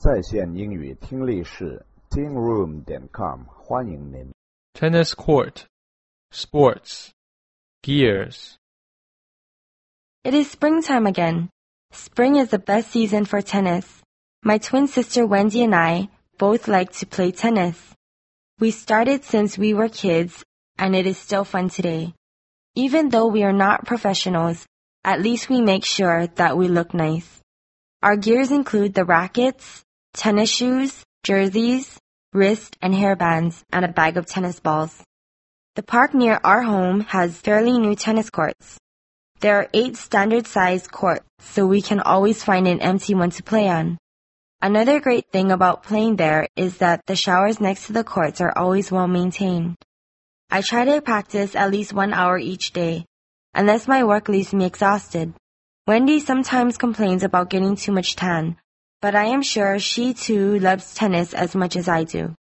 在线英语听力室 tingroom.com 欢迎您。 Tennis court, sports, gears. It is springtime again. Spring is the best season for tennis. My twin sister Wendy and I both like to play tennis. We started since we were kids, and it is still fun today. Even though we are not professionals, at least we make sure that we look nice. Our gears include the rackets, tennis shoes, jerseys, wrist and hairbands, and a bag of tennis balls. The park near our home has fairly new tennis courts. There are 8 standard-sized courts, so we can always find an empty one to play on. Another great thing about playing there is that the showers next to the courts are always well maintained. I try to practice at least 1 hour each day, unless my work leaves me exhausted. Wendy sometimes complains about getting too much tan, but I am sure she too loves tennis as much as I do.